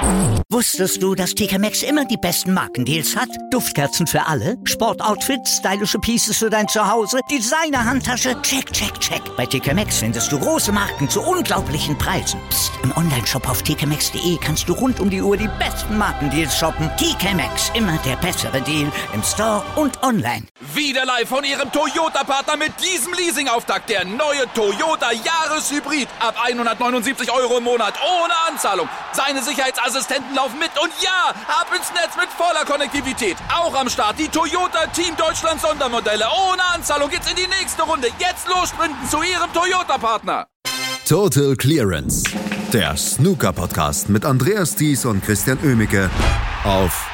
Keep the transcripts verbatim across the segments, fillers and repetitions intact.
Wusstest du, dass T K Maxx immer die besten Markendeals hat? Duftkerzen für alle, Sportoutfits, stylische Pieces für dein Zuhause, Designer-Handtasche, check, check, check. Bei T K Maxx findest du große Marken zu unglaublichen Preisen. Psst. Im Onlineshop auf t k maxx punkt d e kannst du rund um die Uhr die besten Markendeals shoppen. T K Maxx, immer der bessere Deal im Store und online. Wieder live von Ihrem Toyota-Partner mit diesem Leasing-Auftakt. Der neue Toyota Jahreshybrid. Ab hundertneunundsiebzig Euro im Monat. Ohne Anzahlung. Seine Sicherheitsassistenten laufen mit. Und ja, ab ins Netz mit voller Konnektivität. Auch am Start die Toyota Team Deutschland Sondermodelle. Ohne Anzahlung geht's in die nächste Runde. Jetzt los sprinten zu Ihrem Toyota-Partner. Total Clearance. Der Snooker-Podcast mit Andreas Thies und Christian Oemicke auf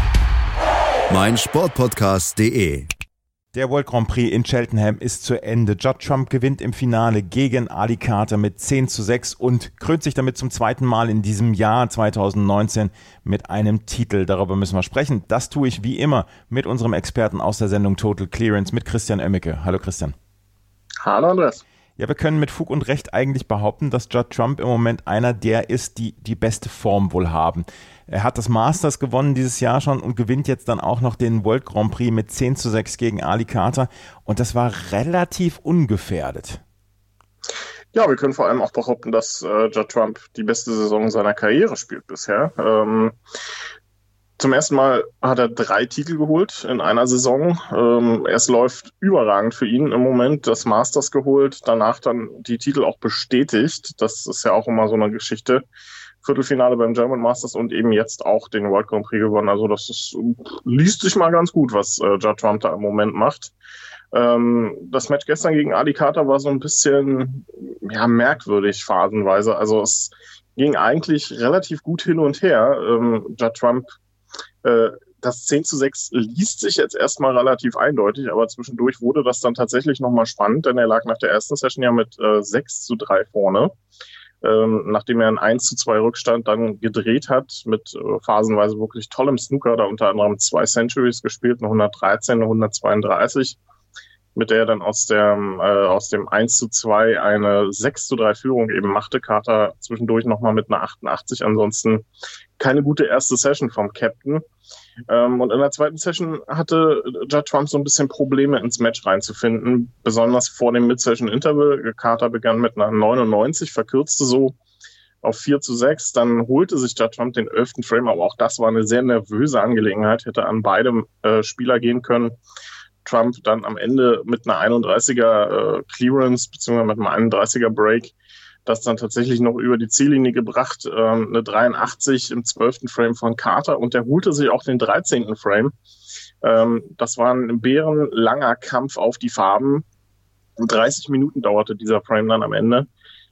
meinsportpodcast punkt de. Der World Grand Prix in Cheltenham ist zu Ende. Judd Trump gewinnt im Finale gegen Ali Carter mit zehn zu sechs und krönt sich damit zum zweiten Mal in diesem Jahr zwanzig neunzehn mit einem Titel. Darüber müssen wir sprechen. Das tue ich wie immer mit unserem Experten aus der Sendung Total Clearance, mit Christian Oemicke. Hallo Christian. Hallo Andreas. Ja, wir können mit Fug und Recht eigentlich behaupten, dass Judd Trump im Moment einer der ist, die die beste Form wohl haben. Er hat das Masters gewonnen dieses Jahr schon und gewinnt jetzt dann auch noch den World Grand Prix mit zehn zu sechs gegen Ali Carter. Und das war relativ ungefährdet. Ja, wir können vor allem auch behaupten, dass äh, Judd Trump die beste Saison seiner Karriere spielt bisher. Ähm, Zum ersten Mal hat er drei Titel geholt in einer Saison. Ähm, es läuft überragend für ihn im Moment. Das Masters geholt, danach dann die Titel auch bestätigt. Das ist ja auch immer so eine Geschichte. Viertelfinale beim German Masters und eben jetzt auch den World Grand Prix gewonnen. Also das ist, liest sich mal ganz gut, was äh, Judd Trump da im Moment macht. Ähm, das Match gestern gegen Ali Carter war so ein bisschen ja merkwürdig phasenweise. Also es ging eigentlich relativ gut hin und her. Ähm, Judd Trump Das zehn zu sechs liest sich jetzt erstmal relativ eindeutig, aber zwischendurch wurde das dann tatsächlich nochmal spannend, denn er lag nach der ersten Session ja mit äh, sechs zu drei vorne, ähm, nachdem er einen eins zu zwei Rückstand dann gedreht hat, mit äh, phasenweise wirklich tollem Snooker, da unter anderem zwei Centuries gespielt, eine hundertdreizehn, eine hundertzweiunddreißig, mit der er dann aus, der, äh, aus dem eins zu zwei eine sechs zu drei Führung eben machte. Carter zwischendurch nochmal mit einer achtundachtzig, ansonsten keine gute erste Session vom Captain. Ähm, und in der zweiten Session hatte Judd Trump so ein bisschen Probleme ins Match reinzufinden, besonders vor dem Mid-Session-Interval. Carter begann mit einer neunundneunzig, verkürzte so auf vier zu sechs, dann holte sich Judd Trump den elften Frame, aber auch das war eine sehr nervöse Angelegenheit, hätte an beidem äh, Spieler gehen können. Trump dann am Ende mit einer einunddreißiger äh, Clearance beziehungsweise mit einem einunddreißiger Break das dann tatsächlich noch über die Ziellinie gebracht, ähm, eine dreiundachtzig im zwölften Frame von Carter und der holte sich auch den dreizehnten Frame. Ähm, das war ein bärenlanger Kampf auf die Farben. dreißig Minuten dauerte dieser Frame dann am Ende.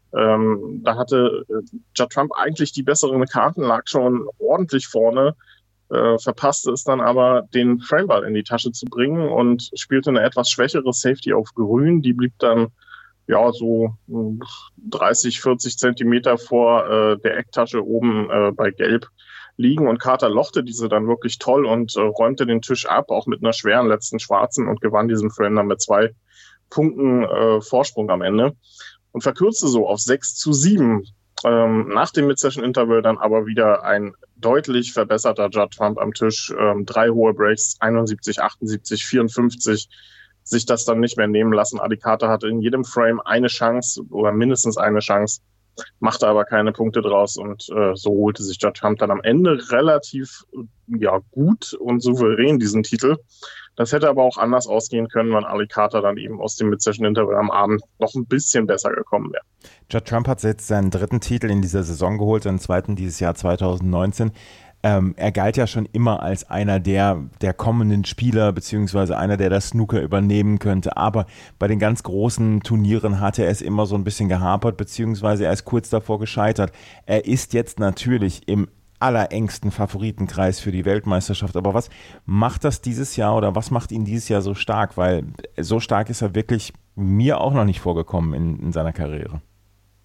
Ähm, da hatte äh, Judd Trump eigentlich die besseren Karten, lag schon ordentlich vorne, äh, verpasste es dann aber, den Frameball in die Tasche zu bringen und spielte eine etwas schwächere Safety auf Grün. Die blieb dann ja so dreißig, vierzig Zentimeter vor äh, der Ecktasche oben äh, bei Gelb liegen und Carter lochte diese dann wirklich toll und äh, räumte den Tisch ab, auch mit einer schweren letzten Schwarzen und gewann diesen Frame dann mit zwei Punkten äh, Vorsprung am Ende und verkürzte so auf sechs zu sieben. Ähm, nach dem Mid-Session-Interval dann aber wieder ein deutlich verbesserter Judd Trump am Tisch. Ähm, drei hohe Breaks, einundsiebzig, achtundsiebzig, vierundfünfzig, sich das dann nicht mehr nehmen lassen. Ali Carter hatte in jedem Frame eine Chance oder mindestens eine Chance, machte aber keine Punkte draus und äh, so holte sich Judd Trump dann am Ende relativ ja gut und souverän diesen Titel. Das hätte aber auch anders ausgehen können, wenn Ali Carter dann eben aus dem Mid-Session-Interval am Abend noch ein bisschen besser gekommen wäre. Judd Trump hat jetzt seinen dritten Titel in dieser Saison geholt, seinen zweiten dieses Jahr zwanzig neunzehn. Ähm, er galt ja schon immer als einer der, der kommenden Spieler, beziehungsweise einer, der das Snooker übernehmen könnte. Aber bei den ganz großen Turnieren hatte er es immer so ein bisschen gehapert, beziehungsweise er ist kurz davor gescheitert. Er ist jetzt natürlich im allerengsten Favoritenkreis für die Weltmeisterschaft. Aber was macht das dieses Jahr oder was macht ihn dieses Jahr so stark? Weil so stark ist er wirklich mir auch noch nicht vorgekommen in, in seiner Karriere.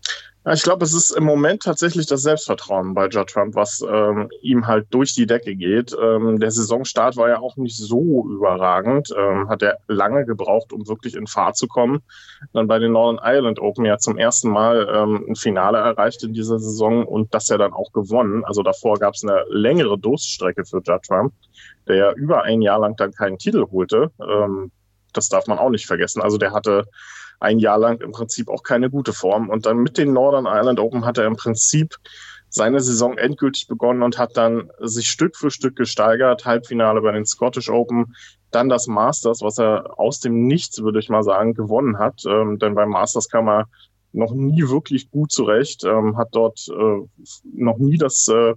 Ja, ich glaube, es ist im Moment tatsächlich das Selbstvertrauen bei Judd Trump, was ähm, ihm halt durch die Decke geht. Ähm, der Saisonstart war ja auch nicht so überragend. Ähm, hat er lange gebraucht, um wirklich in Fahrt zu kommen. Dann bei den Northern Ireland Open ja zum ersten Mal ähm, ein Finale erreicht in dieser Saison und das ja dann auch gewonnen. Also davor gab es eine längere Durststrecke für Judd Trump, der ja über ein Jahr lang dann keinen Titel holte. Ähm, das darf man auch nicht vergessen. Also der hatte ein Jahr lang im Prinzip auch keine gute Form. Und dann mit den Northern Ireland Open hat er im Prinzip seine Saison endgültig begonnen und hat dann sich Stück für Stück gesteigert. Halbfinale bei den Scottish Open, dann das Masters, was er aus dem Nichts, würde ich mal sagen, gewonnen hat. Ähm, denn beim Masters kam er noch nie wirklich gut zurecht, ähm, hat dort äh, noch nie das äh,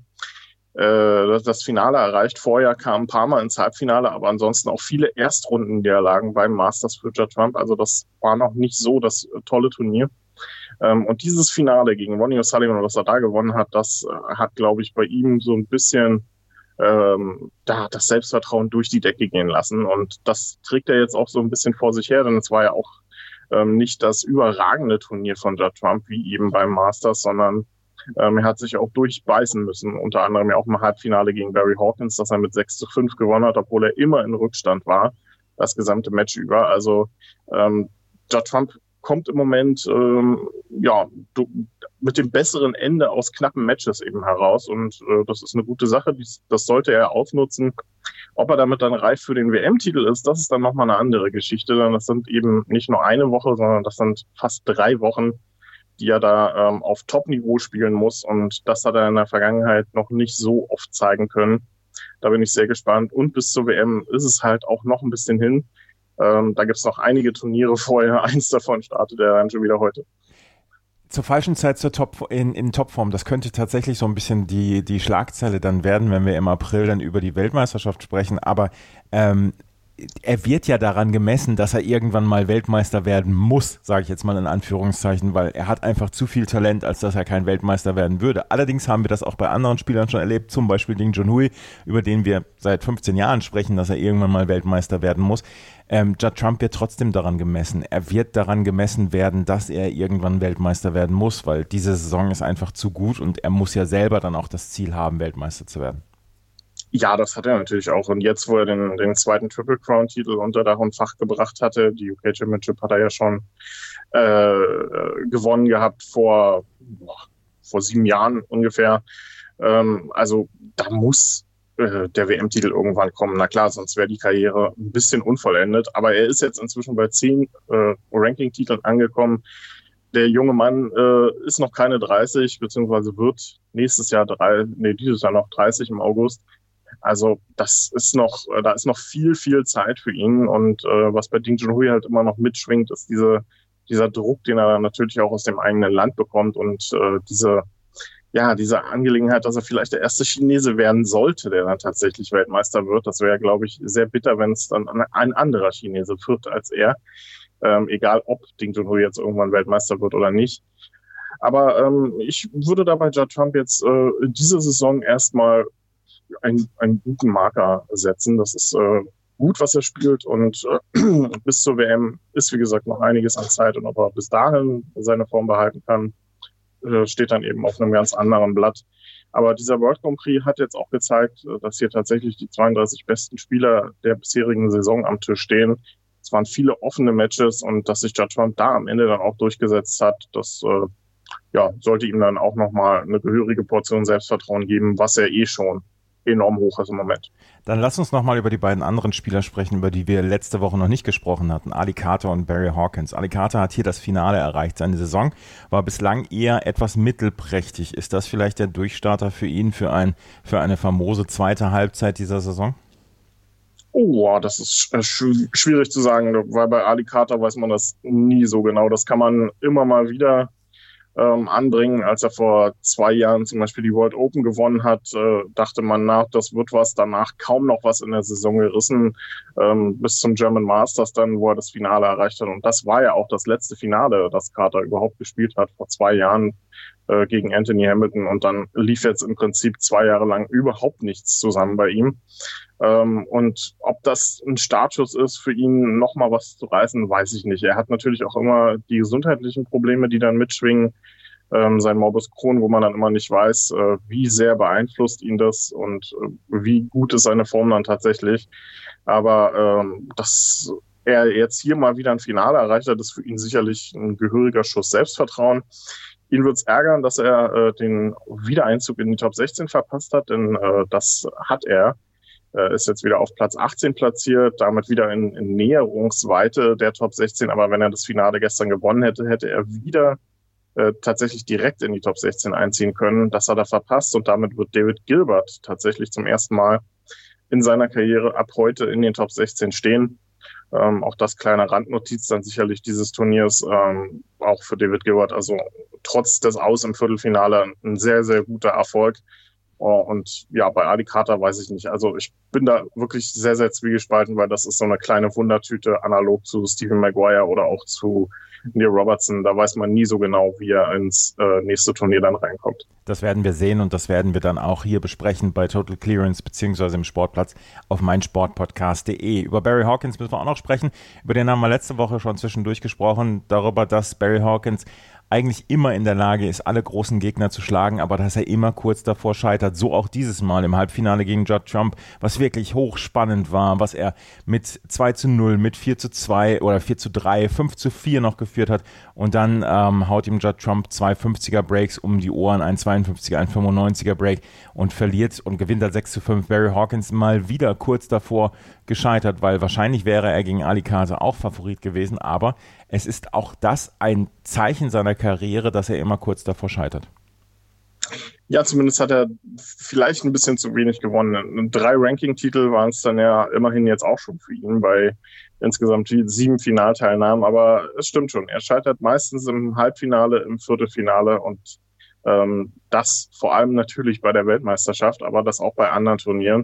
das Finale erreicht. Vorher kam ein paar Mal ins Halbfinale, aber ansonsten auch viele Erstrundenniederlagen beim Masters für Judd Trump. Also das war noch nicht so das tolle Turnier. Und dieses Finale gegen Ronnie O'Sullivan, was er da gewonnen hat, das hat, glaube ich, bei ihm so ein bisschen ähm, da das Selbstvertrauen durch die Decke gehen lassen. Und das trägt er jetzt auch so ein bisschen vor sich her, denn es war ja auch ähm, nicht das überragende Turnier von Judd Trump wie eben beim Masters, sondern Ähm, er hat sich auch durchbeißen müssen, unter anderem ja auch im Halbfinale gegen Barry Hawkins, das er mit sechs zu fünf gewonnen hat, obwohl er immer in Rückstand war, das gesamte Match über. Also ähm, Judd Trump kommt im Moment ähm, ja du, mit dem besseren Ende aus knappen Matches eben heraus und äh, das ist eine gute Sache, Dies, das sollte er ausnutzen. Ob er damit dann reif für den W M-Titel ist, das ist dann nochmal eine andere Geschichte, denn das sind eben nicht nur eine Woche, sondern das sind fast drei Wochen, die er da ähm, auf Top-Niveau spielen muss. Und das hat er in der Vergangenheit noch nicht so oft zeigen können. Da bin ich sehr gespannt. Und bis zur W M ist es halt auch noch ein bisschen hin. Ähm, da gibt es noch einige Turniere vorher. Eins davon startet er dann schon wieder heute. Zur falschen Zeit zur Top, in, in Topform. Das könnte tatsächlich so ein bisschen die, die Schlagzeile dann werden, wenn wir im April dann über die Weltmeisterschaft sprechen. Aber ähm, er wird ja daran gemessen, dass er irgendwann mal Weltmeister werden muss, sage ich jetzt mal in Anführungszeichen, weil er hat einfach zu viel Talent, als dass er kein Weltmeister werden würde. Allerdings haben wir das auch bei anderen Spielern schon erlebt, zum Beispiel Ding Junhui, über den wir seit fünfzehn Jahren sprechen, dass er irgendwann mal Weltmeister werden muss. Ähm, Judd Trump wird trotzdem daran gemessen. Er wird daran gemessen werden, dass er irgendwann Weltmeister werden muss, weil diese Saison ist einfach zu gut und er muss ja selber dann auch das Ziel haben, Weltmeister zu werden. Ja, das hat er natürlich auch. Und jetzt, wo er den, den zweiten Triple Crown-Titel unter Dach und Fach gebracht hatte, die U K Championship hat er ja schon äh, gewonnen gehabt vor, boah, vor sieben Jahren ungefähr. Ähm, also da muss äh, der W M-Titel irgendwann kommen. Na klar, sonst wäre die Karriere ein bisschen unvollendet. Aber er ist jetzt inzwischen bei zehn äh, Ranking-Titeln angekommen. Der junge Mann äh, ist noch keine dreißig, beziehungsweise wird nächstes Jahr drei, nee, dieses Jahr noch dreißig im August. Also das ist noch, da ist noch viel, viel Zeit für ihn und äh, was bei Ding Junhui halt immer noch mitschwingt, ist diese, dieser Druck, den er natürlich auch aus dem eigenen Land bekommt und äh, diese, ja, diese Angelegenheit, dass er vielleicht der erste Chinese werden sollte, der dann tatsächlich Weltmeister wird. Das wäre, glaube ich, sehr bitter, wenn es dann ein anderer Chinese wird als er, ähm, egal ob Ding Junhui jetzt irgendwann Weltmeister wird oder nicht. Aber ähm, ich würde da bei Judd Trump jetzt äh, diese Saison erstmal einen, einen guten Marker setzen. Das ist äh, gut, was er spielt und äh, bis zur W M ist, wie gesagt, noch einiges an Zeit und ob er bis dahin seine Form behalten kann, äh, steht dann eben auf einem ganz anderen Blatt. Aber dieser World Grand Prix hat jetzt auch gezeigt, dass hier tatsächlich die zweiunddreißig besten Spieler der bisherigen Saison am Tisch stehen. Es waren viele offene Matches und dass sich Judd Trump da am Ende dann auch durchgesetzt hat, das äh, ja, sollte ihm dann auch nochmal eine gehörige Portion Selbstvertrauen geben, was er eh schon enorm hoch ist im Moment. Dann lass uns nochmal über die beiden anderen Spieler sprechen, über die wir letzte Woche noch nicht gesprochen hatten. Ali Carter und Barry Hawkins. Ali Carter hat hier das Finale erreicht. Seine Saison war bislang eher etwas mittelprächtig. Ist das vielleicht der Durchstarter für ihn für, ein, für eine famose zweite Halbzeit dieser Saison? Oh, das ist schwierig zu sagen, weil bei Ali Carter weiß man das nie so genau. Das kann man immer mal wieder Ähm, anbringen. Als er vor zwei Jahren zum Beispiel die World Open gewonnen hat, äh, dachte man nach, das wird was, danach kaum noch was in der Saison gerissen, ähm, bis zum German Masters dann, wo er das Finale erreicht hat. Und das war ja auch das letzte Finale, das Carter überhaupt gespielt hat, vor zwei Jahren äh, gegen Anthony Hamilton. Und dann lief jetzt im Prinzip zwei Jahre lang überhaupt nichts zusammen bei ihm. Ähm, und ob das ein Startschuss ist, für ihn nochmal was zu reißen, weiß ich nicht. Er hat natürlich auch immer die gesundheitlichen Probleme, die dann mitschwingen. ähm, sein Morbus Crohn, wo man dann immer nicht weiß, äh, wie sehr beeinflusst ihn das und äh, wie gut ist seine Form dann tatsächlich. Aber ähm, dass er jetzt hier mal wieder ein Finale erreicht hat, ist für ihn sicherlich ein gehöriger Schuss Selbstvertrauen. Ihn wird es ärgern, dass er äh, den Wiedereinzug in die Top sechzehn verpasst hat, denn äh, das hat er. Er ist jetzt wieder auf Platz achtzehn platziert, damit wieder in, in Näherungsweite der Top sechzehn. Aber wenn er das Finale gestern gewonnen hätte, hätte er wieder äh, tatsächlich direkt in die Top sechzehn einziehen können. Das hat er verpasst und damit wird David Gilbert tatsächlich zum ersten Mal in seiner Karriere ab heute in den Top sechzehn stehen. Ähm, auch das kleine Randnotiz dann sicherlich dieses Turniers, ähm, auch für David Gilbert. Also trotz des Aus im Viertelfinale ein sehr, sehr guter Erfolg. Oh, und ja, bei Ali Carter weiß ich nicht. Also ich bin da wirklich sehr, sehr zwiegespalten, weil das ist so eine kleine Wundertüte, analog zu Stephen Maguire oder auch zu Neil Robertson. Da weiß man nie so genau, wie er ins äh, nächste Turnier dann reinkommt. Das werden wir sehen und das werden wir dann auch hier besprechen bei Total Clearance beziehungsweise im Sportplatz auf meinsportpodcast punkt de. Über Barry Hawkins müssen wir auch noch sprechen. Über den haben wir letzte Woche schon zwischendurch gesprochen, darüber, dass Barry Hawkins eigentlich immer in der Lage ist, alle großen Gegner zu schlagen, aber dass er immer kurz davor scheitert. So auch dieses Mal im Halbfinale gegen Judd Trump, was wirklich hochspannend war, was er mit zwei zu null, mit vier zu zwei oder vier zu drei, fünf zu vier noch geführt hat und dann ähm, haut ihm Judd Trump zwei fünfziger Breaks um die Ohren, ein zweiundfünfziger, ein fünfundneunziger Break und verliert und gewinnt dann sechs zu fünf. Barry Hawkins mal wieder kurz davor gescheitert, weil wahrscheinlich wäre er gegen Ali Carter auch Favorit gewesen, aber es ist auch das ein Zeichen seiner Karriere, dass er immer kurz davor scheitert. Ja, zumindest hat er vielleicht ein bisschen zu wenig gewonnen. Drei Ranking-Titel waren es dann ja immerhin jetzt auch schon für ihn bei insgesamt sieben Finalteilnahmen. Aber es stimmt schon, er scheitert meistens im Halbfinale, im Viertelfinale und ähm, das vor allem natürlich bei der Weltmeisterschaft, aber das auch bei anderen Turnieren.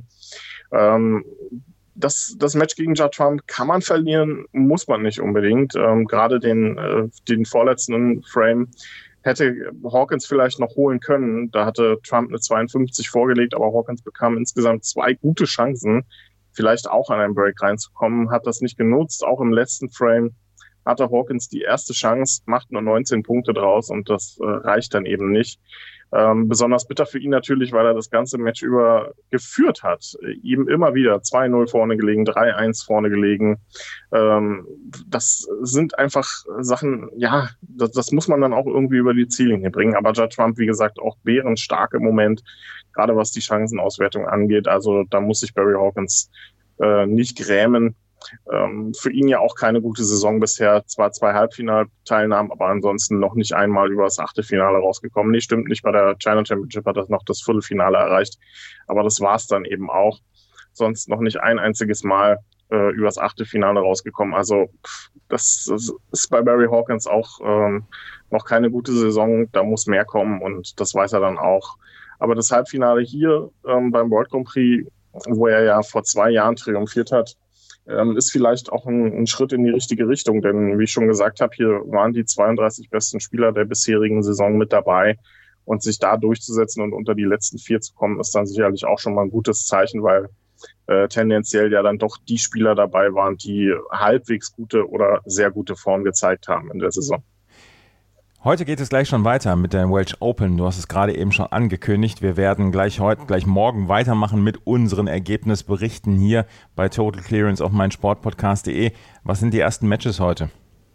Ähm, Das, das Match gegen Judd Trump kann man verlieren, muss man nicht unbedingt. Ähm, gerade den, äh, den vorletzten Frame hätte Hawkins vielleicht noch holen können. Da hatte Trump eine zweiundfünfzig vorgelegt, aber Hawkins bekam insgesamt zwei gute Chancen, vielleicht auch an einen Break reinzukommen, hat das nicht genutzt. Auch im letzten Frame hatte Hawkins die erste Chance, macht nur neunzehn Punkte draus und das äh, reicht dann eben nicht. Ähm, besonders bitter für ihn natürlich, weil er das ganze Match über geführt hat. Ihm immer wieder zwei null vorne gelegen, drei eins vorne gelegen. Ähm, das sind einfach Sachen, ja, das, das muss man dann auch irgendwie über die Ziellinie bringen. Aber Judd Trump, wie gesagt, auch bärenstark im Moment, gerade was die Chancenauswertung angeht. Also da muss sich Barry Hawkins äh, nicht grämen. Ähm, für ihn ja auch keine gute Saison bisher. Zwar zwei Halbfinalteilnahmen, aber ansonsten noch nicht einmal über das Achtelfinale rausgekommen. Nee, stimmt nicht. Bei der China Championship hat er noch das Viertelfinale erreicht. Aber das war's dann eben auch. Sonst noch nicht ein einziges Mal äh, über das Achtelfinale rausgekommen. Also das, das ist bei Barry Hawkins auch ähm, noch keine gute Saison. Da muss mehr kommen und das weiß er dann auch. Aber das Halbfinale hier ähm, beim World Grand Prix, wo er ja vor zwei Jahren triumphiert hat, ist vielleicht auch ein, ein Schritt in die richtige Richtung, denn wie ich schon gesagt habe, hier waren die zweiunddreißig besten Spieler der bisherigen Saison mit dabei und sich da durchzusetzen und unter die letzten vier zu kommen, ist dann sicherlich auch schon mal ein gutes Zeichen, weil äh, tendenziell ja dann doch die Spieler dabei waren, die halbwegs gute oder sehr gute Form gezeigt haben in der Saison. Heute geht es gleich schon weiter mit der Welsh Open. Du hast es gerade eben schon angekündigt. Wir werden gleich heute, gleich morgen weitermachen mit unseren Ergebnisberichten hier bei Total Clearance auf meinsportpodcast punkt de. Was sind die ersten Matches heute?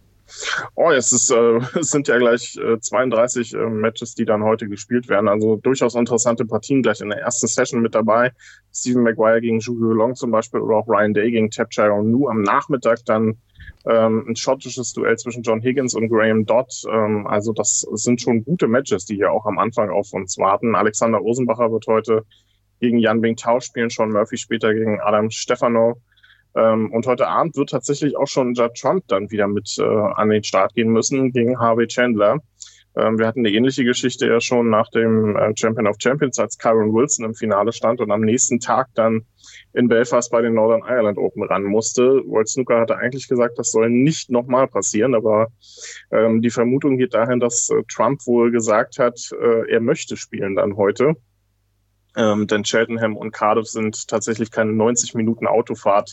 Oh, es, ist, äh, es sind ja gleich äh, zweiunddreißig äh, Matches, die dann heute gespielt werden. Also durchaus interessante Partien gleich in der ersten Session mit dabei. Stephen Maguire gegen Zhu Yuelong zum Beispiel oder auch Ryan Day gegen Tapchai Nu. Am Nachmittag dann ähm, ein schottisches Duell zwischen John Higgins und Graham Dodd. Ähm, also das sind schon gute Matches, die hier auch am Anfang auf uns warten. Alexander Rosenbacher wird heute gegen Yan Bingtao spielen, Sean Murphy später gegen Adam Stefano. Ähm, und heute Abend wird tatsächlich auch schon Judd Trump dann wieder mit äh, an den Start gehen müssen gegen Harvey Chandler. Ähm, wir hatten eine ähnliche Geschichte ja schon nach dem äh, Champion of Champions, als Kyron Wilson im Finale stand und am nächsten Tag dann in Belfast bei den Northern Ireland Open ran musste. World Snooker hatte eigentlich gesagt, das soll nicht nochmal passieren, aber ähm, die Vermutung geht dahin, dass äh, Trump wohl gesagt hat, äh, er möchte spielen dann heute. Ähm, denn Cheltenham und Cardiff sind tatsächlich keine neunzig Minuten Autofahrt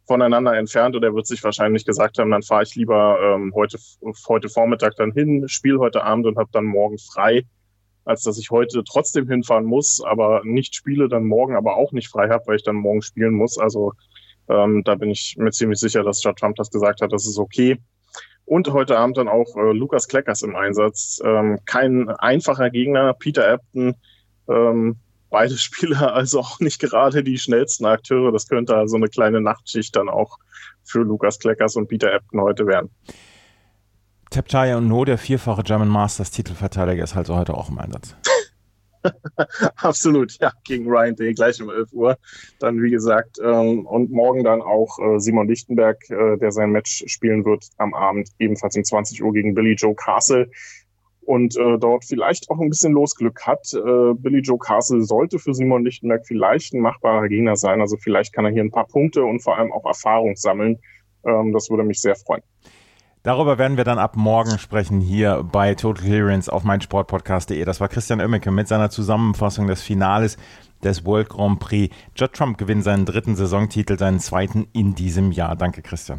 voneinander entfernt und er wird sich wahrscheinlich gesagt haben, dann fahre ich lieber ähm, heute, heute Vormittag dann hin, spiele heute Abend und habe dann morgen frei, als dass ich heute trotzdem hinfahren muss, aber nicht spiele, dann morgen aber auch nicht frei habe, weil ich dann morgen spielen muss. Also ähm, da bin ich mir ziemlich sicher, dass Judd Trump das gesagt hat, das ist okay. Und heute Abend dann auch äh, Lukas Kleckers im Einsatz. Ähm, kein einfacher Gegner, Peter Ebdon, ähm, beide Spieler also auch nicht gerade die schnellsten Akteure. Das könnte also eine kleine Nachtschicht dann auch für Lukas Kleckers und Peter Ebdon heute werden. Tapchaya No, der vierfache German Masters Titelverteidiger, ist halt so heute auch im Einsatz. Absolut, ja, gegen Ryan Day gleich um elf Uhr. Dann, wie gesagt, ähm, und morgen dann auch äh, Simon Lichtenberg, äh, der sein Match spielen wird am Abend, ebenfalls um zwanzig Uhr gegen Billy Joe Castle. Und äh, dort vielleicht auch ein bisschen Losglück hat. Äh, Billy Joe Castle sollte für Simon Lichtenberg vielleicht ein machbarer Gegner sein. Also vielleicht kann er hier ein paar Punkte und vor allem auch Erfahrung sammeln. Ähm, das würde mich sehr freuen. Darüber werden wir dann ab morgen sprechen hier bei Total Clearance auf meinsportpodcast punkt de. Das war Christian Oemmeke mit seiner Zusammenfassung des Finales des World Grand Prix. Judd Trump gewinnt seinen dritten Saisontitel, seinen zweiten in diesem Jahr. Danke, Christian.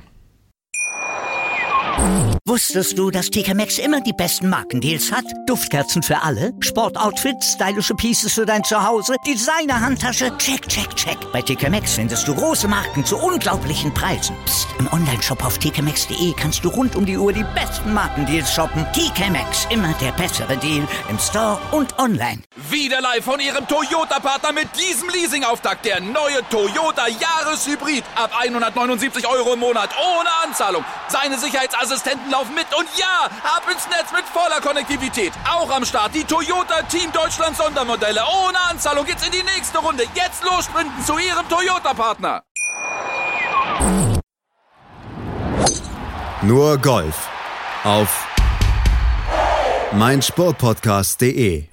Wusstest du, dass T K Maxx immer die besten Markendeals hat? Duftkerzen für alle, Sportoutfits, stylische Pieces für dein Zuhause, Designer-Handtasche, check, check, check. Bei T K Maxx findest du große Marken zu unglaublichen Preisen. Psst. Im Onlineshop auf t k maxx punkt de kannst du rund um die Uhr die besten Markendeals shoppen. T K Maxx, immer der bessere Deal im Store und online. Wieder live von Ihrem Toyota-Partner mit diesem Leasing-Auftakt. Der neue Toyota Jahreshybrid. Ab hundertneunundsiebzig Euro im Monat ohne Anzahlung. Seine Sicherheitsassistenten laufen mit und ja, ab ins Netz mit voller Konnektivität. Auch am Start die Toyota Team Deutschland Sondermodelle. Ohne Anzahlung geht's in die nächste Runde. Jetzt los sprinten zu Ihrem Toyota-Partner. Nur Golf auf meinsportpodcast punkt de.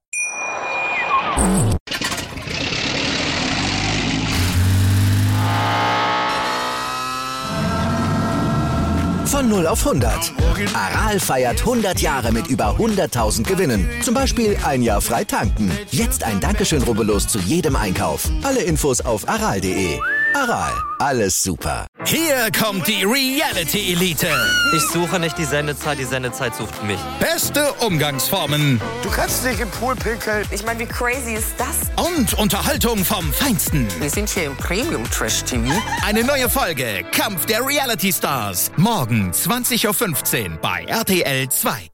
Von null auf hundert. Aral feiert hundert Jahre mit über hunderttausend Gewinnen. Zum Beispiel ein Jahr frei tanken. Jetzt ein Dankeschön, rubbellos zu jedem Einkauf. Alle Infos auf aral punkt de. Aral, alles super. Hier kommt die Reality Elite. Ich suche nicht die Sendezeit, die Sendezeit sucht mich. Beste Umgangsformen. Du kannst nicht im Pool pinkeln. Ich meine, wie crazy ist das? Und Unterhaltung vom Feinsten. Wir sind hier im Premium-Trash-T V. Eine neue Folge Kampf der Reality Stars. Morgen zwanzig Uhr fünfzehn bei R T L zwei.